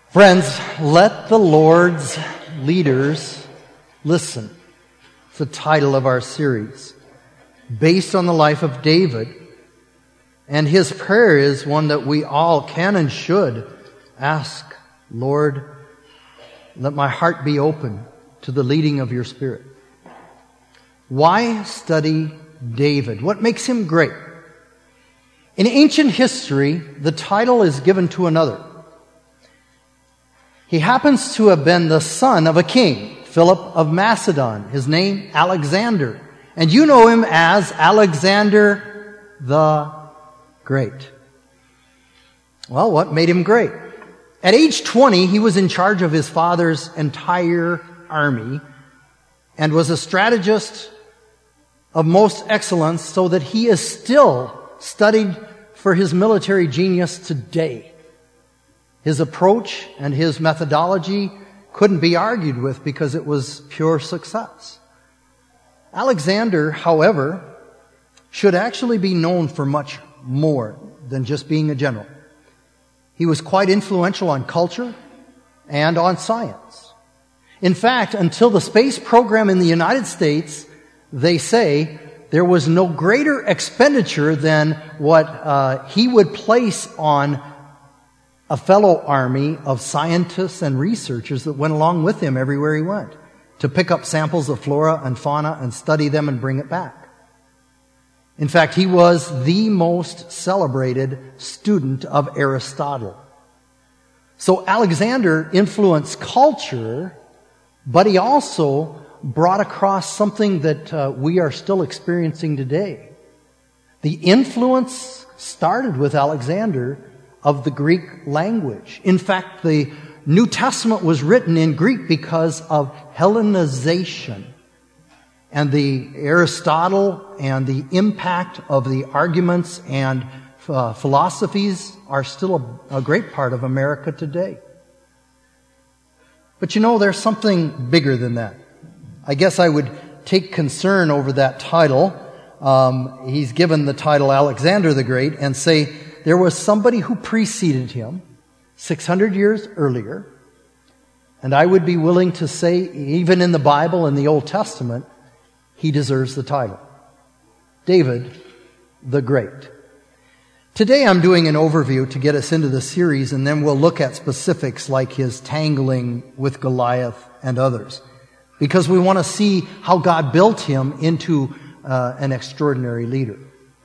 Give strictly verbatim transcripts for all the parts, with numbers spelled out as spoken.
Friends, let the Lord's leaders listen. It's the title of our series, based on the life of David. And his prayer is one that we all can and should ask. Lord, let my heart be open to the leading of your Spirit. Why study David? What makes him great? In ancient history, the title is given to another. He happens to have been the son of a king, Philip of Macedon. His name, Alexander. And you know him as Alexander the Great. Well, what made him great? At age twenty, he was in charge of his father's entire army and was a strategist of most excellence, so that he is still studied for his military genius today. His approach and his methodology couldn't be argued with because it was pure success. Alexander, however, should actually be known for much more than just being a general. He was quite influential on culture and on science. In fact, until the space program in the United States, they say there was no greater expenditure than what uh, he would place on a fellow army of scientists and researchers that went along with him everywhere he went to pick up samples of flora and fauna and study them and bring it back. In fact, he was the most celebrated student of Aristotle. So Alexander influenced culture, but he also brought across something that uh, we are still experiencing today. The influence started with Alexander of the Greek language. In fact, the New Testament was written in Greek because of Hellenization. And the Aristotle and the impact of the arguments and uh, philosophies are still a, a great part of America today. But you know, there's something bigger than that. I guess I would take concern over that title. Um, he's given the title Alexander the Great, and say there was somebody who preceded him six hundred years earlier. And I would be willing to say, even in the Bible and the Old Testament, he deserves the title. David the Great. Today I'm doing an overview to get us into the series, and then we'll look at specifics like his tangling with Goliath and others, because we want to see how God built him into uh, an extraordinary leader.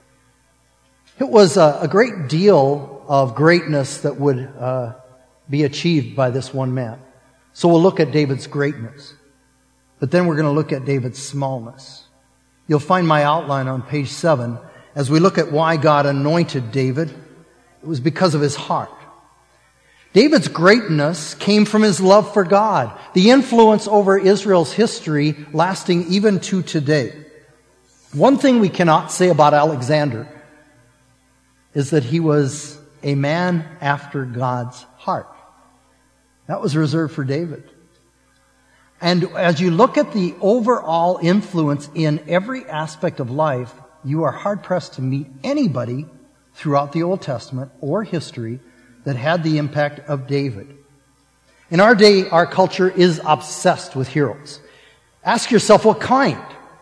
It was a, a great deal of greatness that would uh, be achieved by this one man. So we'll look at David's greatness. But then we're going to look at David's smallness. You'll find my outline on page seven. As we look at why God anointed David, it was because of his heart. David's greatness came from his love for God, the influence over Israel's history lasting even to today. One thing we cannot say about Alexander is that he was a man after God's heart. That was reserved for David. And as you look at the overall influence in every aspect of life, you are hard-pressed to meet anybody throughout the Old Testament or history that had the impact of David. In our day, our culture is obsessed with heroes. Ask yourself, what kind?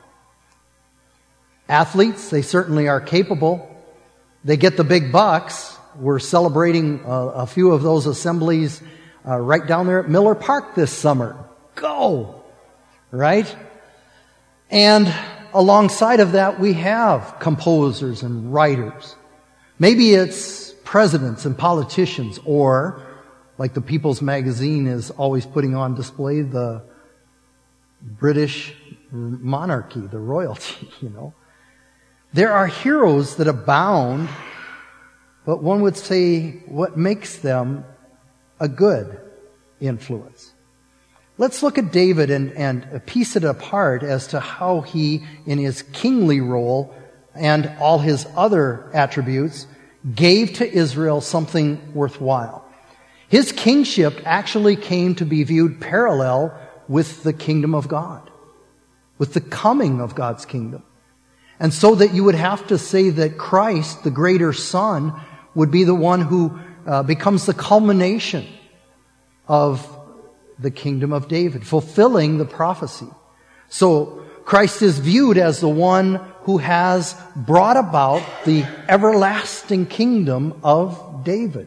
Athletes, they certainly are capable. They get the big bucks. We're celebrating a, a few of those assemblies uh, right down there at Miller Park this summer. Go! Right? And alongside of that, we have composers and writers. Maybe it's presidents and politicians, or, like the People's Magazine is always putting on display, the British monarchy, the royalty, you know. There are heroes that abound, but one would say what makes them a good influence. Let's look at David and, and piece it apart as to how he, in his kingly role and all his other attributes, gave to Israel something worthwhile. His kingship actually came to be viewed parallel with the kingdom of God, with the coming of God's kingdom. And so that you would have to say that Christ, the greater Son, would be the one who uh, becomes the culmination of the kingdom of David, fulfilling the prophecy. So Christ is viewed as the one who has brought about the everlasting kingdom of David.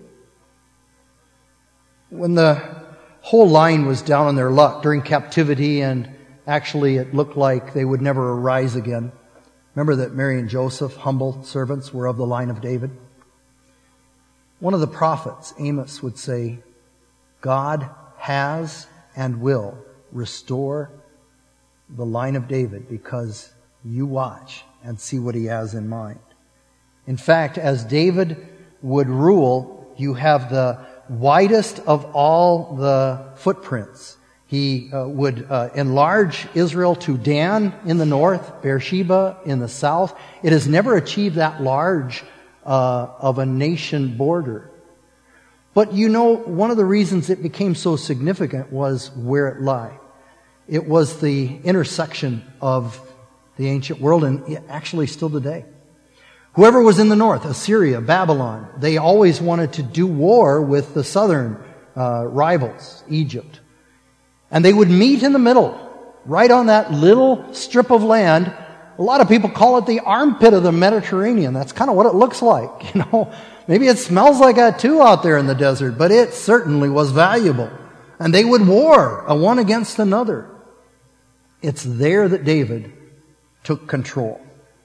When the whole line was down on their luck during captivity, and actually it looked like they would never arise again. Remember that Mary and Joseph, humble servants, were of the line of David? One of the prophets, Amos, would say, God has and will restore the line of David because you watch and see what he has in mind. In fact, as David would rule, you have the widest of all the footprints. He uh, would uh, enlarge Israel to Dan in the north, Beersheba in the south. It has never achieved that large uh, of a nation border. But you know, one of the reasons it became so significant was where it lay. It was the intersection of the ancient world, and actually still today. Whoever was in the north, Assyria, Babylon, they always wanted to do war with the southern uh, rivals, Egypt. And they would meet in the middle, right on that little strip of land. A lot of people call it the armpit of the Mediterranean. That's kind of what it looks like, you know. Maybe it smells like that too out there in the desert, but it certainly was valuable. And they would war, a one against another. It's there that David took control.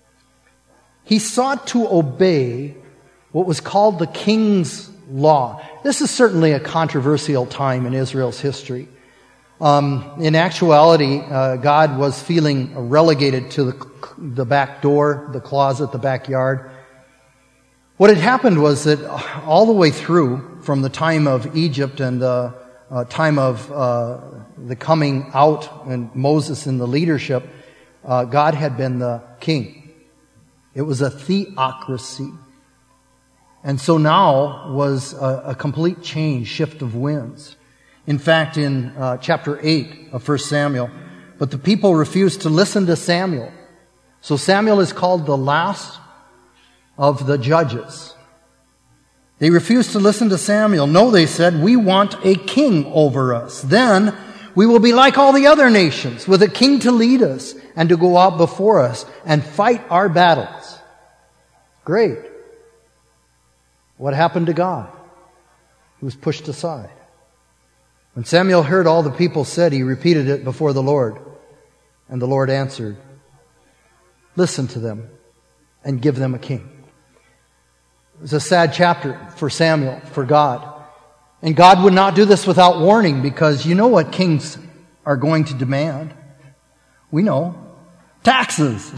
He sought to obey what was called the king's law. This is certainly a controversial time in Israel's history. Um, in actuality, uh, God was feeling relegated to the, the back door, the closet, the backyard. What had happened was that all the way through, from the time of Egypt and the uh, time of uh, the coming out and Moses in the leadership, uh, God had been the king. It was a theocracy. And so now was a, a complete change, shift of winds. In fact, in uh, chapter eight of First Samuel, but the people refused to listen to Samuel. So Samuel is called the last of the judges. They refused to listen to Samuel. No, they said, we want a king over us. Then we will be like all the other nations, with a king to lead us and to go out before us and fight our battles. Great. What happened to God? He was pushed aside. When Samuel heard all the people said, he repeated it before the Lord. And the Lord answered, listen to them and give them a king. It was a sad chapter for Samuel, for God. And God would not do this without warning, because you know what kings are going to demand. We know. Taxes.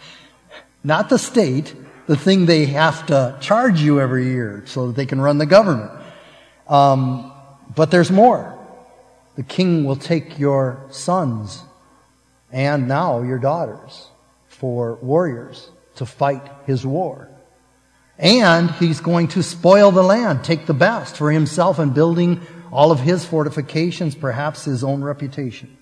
Not the state, the thing they have to charge you every year so that they can run the government. Um, but there's more. The king will take your sons and now your daughters for warriors to fight his war. And he's going to spoil the land, take the best for himself and building all of his fortifications, perhaps his own reputation.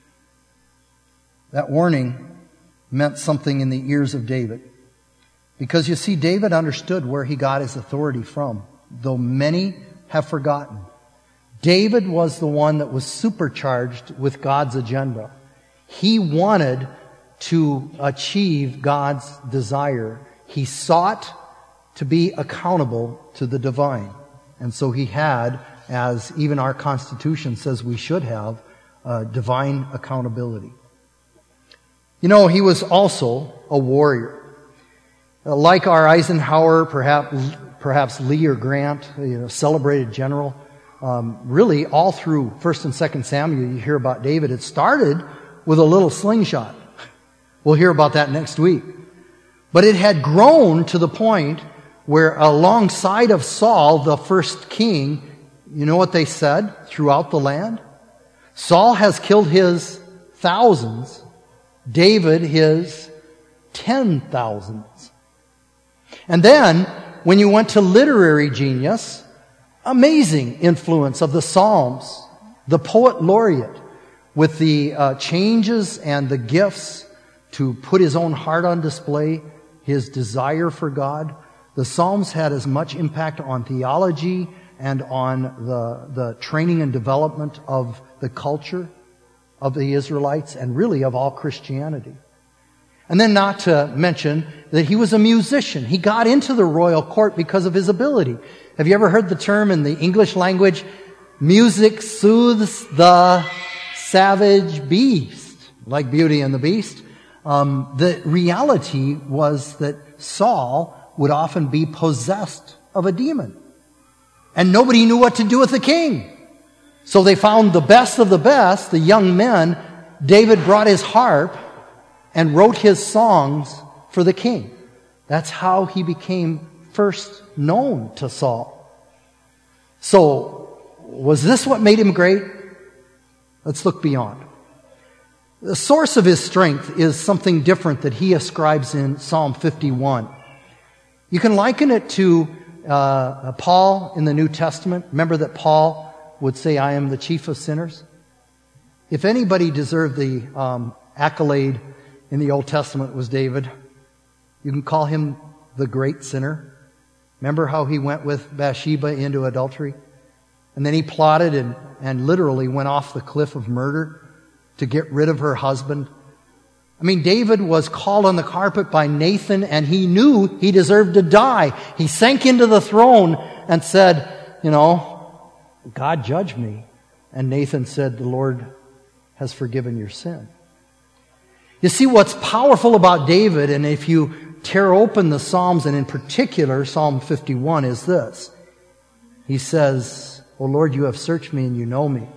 That warning meant something in the ears of David. Because you see, David understood where he got his authority from, though many have forgotten. David was the one that was supercharged with God's agenda. He wanted to achieve God's desire. He sought to be accountable to the divine. And so he had, as even our Constitution says we should have, uh, divine accountability. You know, he was also a warrior. Uh, like our Eisenhower, perhaps, perhaps Lee or Grant, you know, celebrated general. Um, really, all through First and Second Samuel, you hear about David. It started with a little slingshot. We'll hear about that next week. But it had grown to the point where alongside of Saul, the first king, you know what they said throughout the land? Saul has killed his thousands, David his ten thousands. And then, when you went to literary genius, amazing influence of the Psalms, the poet laureate, with the uh, changes and the gifts to put his own heart on display, his desire for God. The Psalms had as much impact on theology, and on the, the training and development of the culture of the Israelites and really of all Christianity. And then not to mention that he was a musician. He got into the royal court because of his ability. Have you ever heard the term in the English language, music soothes the savage beast, like Beauty and the Beast? Um, the reality was that Saul would often be possessed of a demon. And nobody knew what to do with the king. So they found the best of the best, the young men. David brought his harp and wrote his songs for the king. That's how he became first known to Saul. So, was this what made him great? Let's look beyond. The source of his strength is something different that he ascribes in Psalm fifty-one. You can liken it to uh, Paul in the New Testament. Remember that Paul would say, I am the chief of sinners? If anybody deserved the um, accolade in the Old Testament, it was David. You can call him the great sinner. Remember how he went with Bathsheba into adultery? And then he plotted and, and literally went off the cliff of murder to get rid of her husband. I mean, David was called on the carpet by Nathan, and he knew he deserved to die. He sank into the throne and said, you know, God judge me. And Nathan said, the Lord has forgiven your sin. You see, what's powerful about David, and if you tear open the Psalms, and in particular Psalm fifty-one, is this. He says, O Lord, you have searched me and you know me.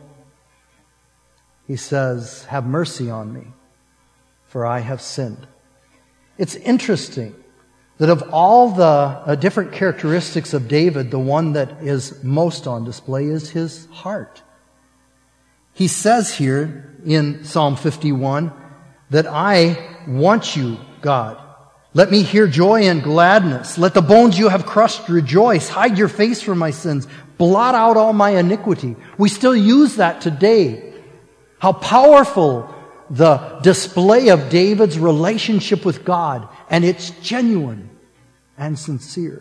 He says, have mercy on me, for I have sinned. It's interesting that of all the uh, different characteristics of David, the one that is most on display is his heart. He says here in Psalm fifty-one that I want you, God. Let me hear joy and gladness. Let the bones you have crushed rejoice. Hide your face from my sins. Blot out all my iniquity. We still use that today. How powerful the display of David's relationship with God, and it's genuine and sincere.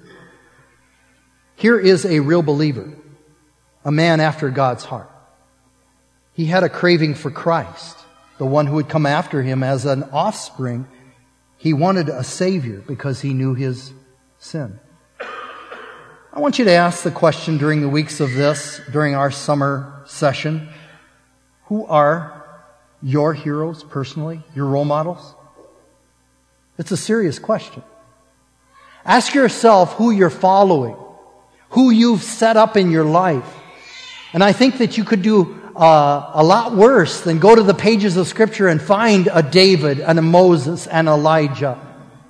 Here is a real believer, a man after God's heart. He had a craving for Christ, the one who would come after him as an offspring. He wanted a Savior because he knew his sin. I want you to ask the question during the weeks of this, during our summer session, who are your heroes personally, your role models? It's a serious question. Ask yourself who you're following, who you've set up in your life. And I think that you could do uh, a lot worse than go to the pages of Scripture and find a David and a Moses and Elijah.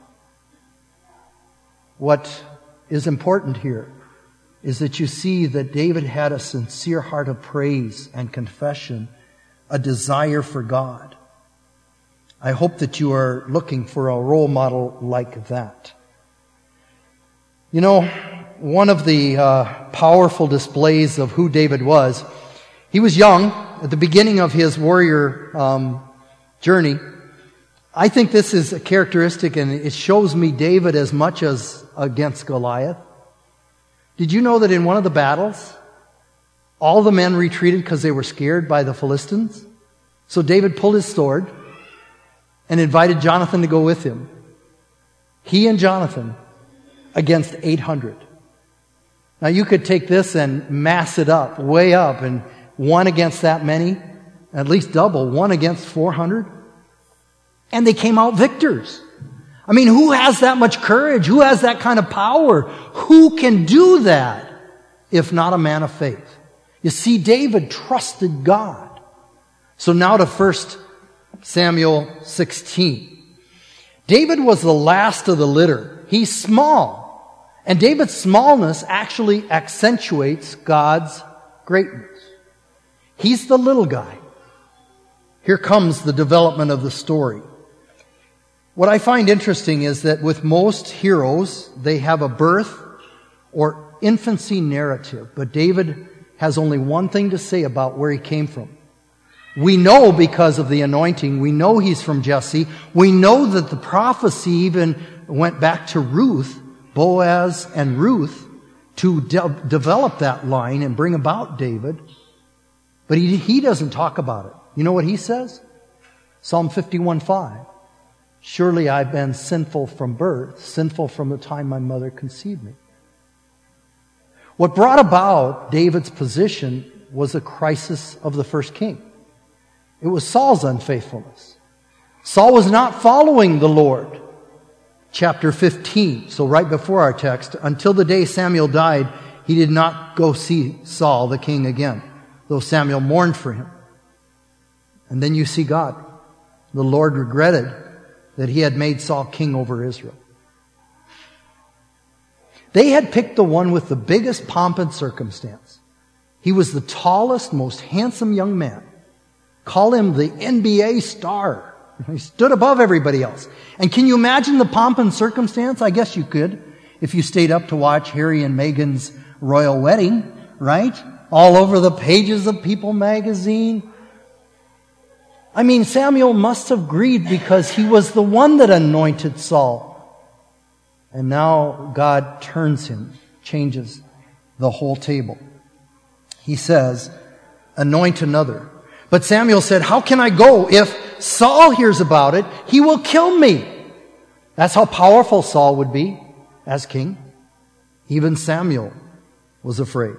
What is important here is that you see that David had a sincere heart of praise and confession, a desire for God. I hope that you are looking for a role model like that. You know, one of the uh, powerful displays of who David was, he was young at the beginning of his warrior um, journey. I think this is a characteristic, and it shows me David as much as against Goliath. Did you know that in one of the battles, all the men retreated because they were scared by the Philistines? So David pulled his sword and invited Jonathan to go with him. He and Jonathan against eight hundred. Now you could take this and mass it up, way up, and one against that many, at least double, one against four hundred. And they came out victors. I mean, who has that much courage? Who has that kind of power? Who can do that if not a man of faith? You see, David trusted God. So now to First Samuel sixteen. David was the last of the litter. He's small. And David's smallness actually accentuates God's greatness. He's the little guy. Here comes the development of the story. What I find interesting is that with most heroes, they have a birth or infancy narrative. But David has only one thing to say about where he came from. We know because of the anointing, we know he's from Jesse. We know that the prophecy even went back to Ruth, Boaz and Ruth, to de- develop that line and bring about David. But he, he doesn't talk about it. You know what he says? Psalm fifty-one five. Surely I've been sinful from birth, sinful from the time my mother conceived me. What brought about David's position was a crisis of the first king. It was Saul's unfaithfulness. Saul was not following the Lord. Chapter fifteen, so right before our text, until the day Samuel died, he did not go see Saul, the king, again, though Samuel mourned for him. And then you see God. The Lord regretted that he had made Saul king over Israel. They had picked the one with the biggest pomp and circumstance. He was the tallest, most handsome young man. Call him the N B A star. He stood above everybody else. And can you imagine the pomp and circumstance? I guess you could, if you stayed up to watch Harry and Meghan's royal wedding, right? All over the pages of People magazine. I mean, Samuel must have grieved because he was the one that anointed Saul. And now God turns him, changes the whole table. He says, anoint another. But Samuel said, how can I go? If Saul hears about it, he will kill me. That's how powerful Saul would be as king. Even Samuel was afraid.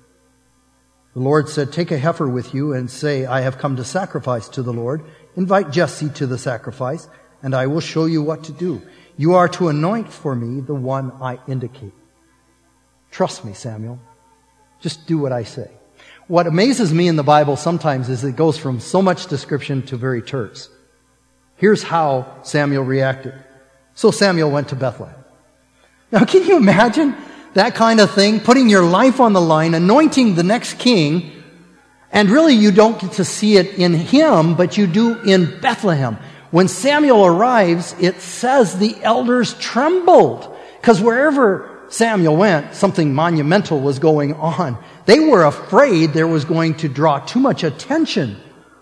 The Lord said, take a heifer with you and say, I have come to sacrifice to the Lord. Invite Jesse to the sacrifice, and I will show you what to do. You are to anoint for me the one I indicate. Trust me, Samuel. Just do what I say. What amazes me in the Bible sometimes is it goes from so much description to very terse. Here's how Samuel reacted. So Samuel went to Bethlehem. Now, can you imagine that kind of thing? Putting your life on the line, anointing the next king, and really you don't get to see it in him, but you do in Bethlehem. When Samuel arrives, it says the elders trembled, because wherever Samuel went, something monumental was going on. They were afraid there was going to draw too much attention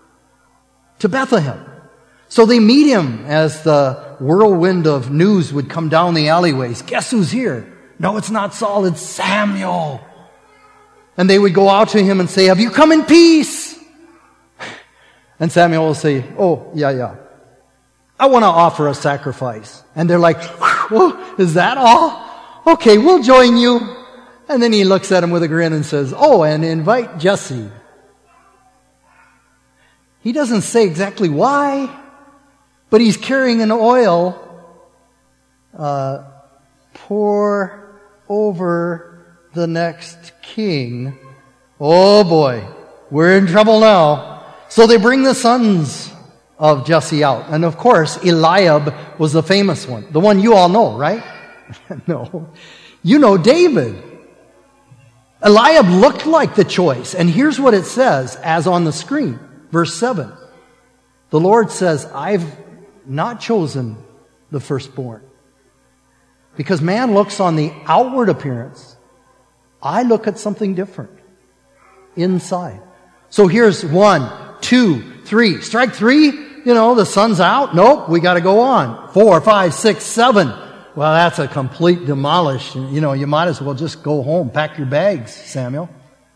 to Bethlehem. So they meet him as the whirlwind of news would come down the alleyways. Guess who's here? No, it's not Saul, it's Samuel. And they would go out to him and say, have you come in peace? And Samuel will say, oh, yeah, yeah. I want to offer a sacrifice. And they're like, oh, is that all? Okay, we'll join you. And then he looks at him with a grin and says, oh, and invite Jesse. He doesn't say exactly why, but he's carrying an oil, uh, pour over the next king. Oh boy, we're in trouble now. So they bring the sons of Jesse out. And of course, Eliab was the famous one. The one you all know, right? No. You know David. Eliab looked like the choice. And here's what it says, as on the screen. Verse seven. The Lord says, I've not chosen the firstborn. Because man looks on the outward appearance. I look at something different. Inside. So here's one, two, three. Strike three, you know, the sun's out. Nope, we got to go on. Four, five, six, seven. Well, that's a complete demolish. You know, you might as well just go home. Pack your bags, Samuel.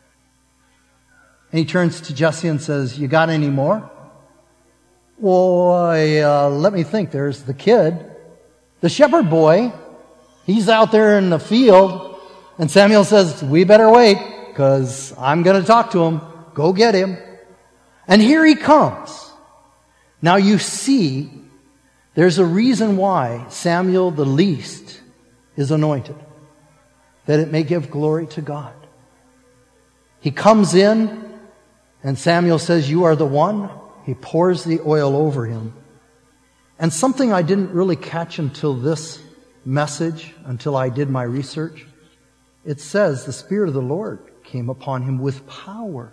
And he turns to Jesse and says, you got any more? Well, uh, let me think. There's the kid. The shepherd boy. He's out there in the field. And Samuel says, we better wait, because I'm going to talk to him. Go get him. And here he comes. Now you see, there's a reason why Samuel the least is anointed. That it may give glory to God. He comes in, and Samuel says, you are the one. He pours the oil over him. And something I didn't really catch until this message, until I did my research, it says the Spirit of the Lord came upon him with power.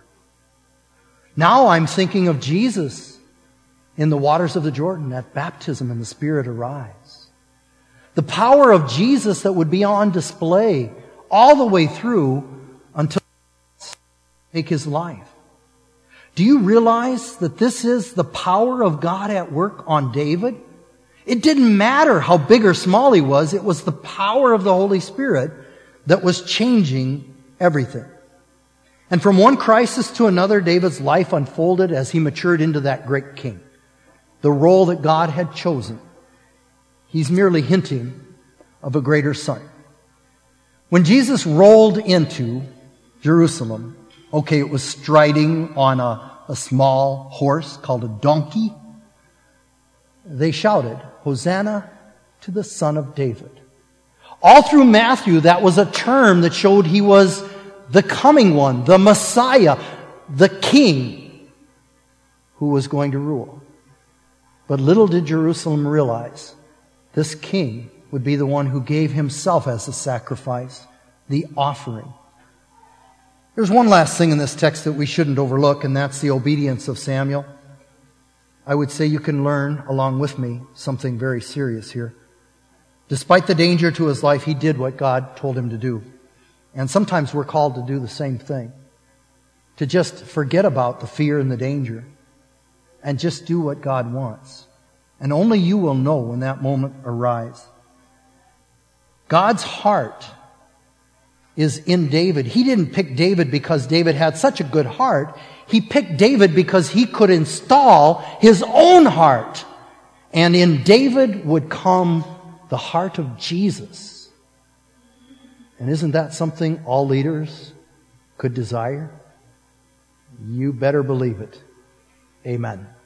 Now I'm thinking of Jesus in the waters of the Jordan at baptism, and the Spirit arise. The power of Jesus that would be on display all the way through until he take his life. Do you realize that this is the power of God at work on David? It didn't matter how big or small he was. It was the power of the Holy Spirit that was changing everything. And from one crisis to another, David's life unfolded as he matured into that great king. The role that God had chosen. He's merely hinting of a greater son. When Jesus rolled into Jerusalem, okay, it was striding on a, a small horse called a donkey. They shouted, "Hosanna to the Son of David." All through Matthew, that was a term that showed he was the coming one, the Messiah, the King who was going to rule. But little did Jerusalem realize this King would be the one who gave himself as a sacrifice, the offering. There's one last thing in this text that we shouldn't overlook, and that's the obedience of Samuel. I would say you can learn, along with me, something very serious here. Despite the danger to his life, he did what God told him to do. And sometimes we're called to do the same thing. To just forget about the fear and the danger and just do what God wants. And only you will know when that moment arrives. God's heart is in David. He didn't pick David because David had such a good heart. He picked David because he could install his own heart. And in David would come the heart of Jesus. And isn't that something all leaders could desire? You better believe it. Amen.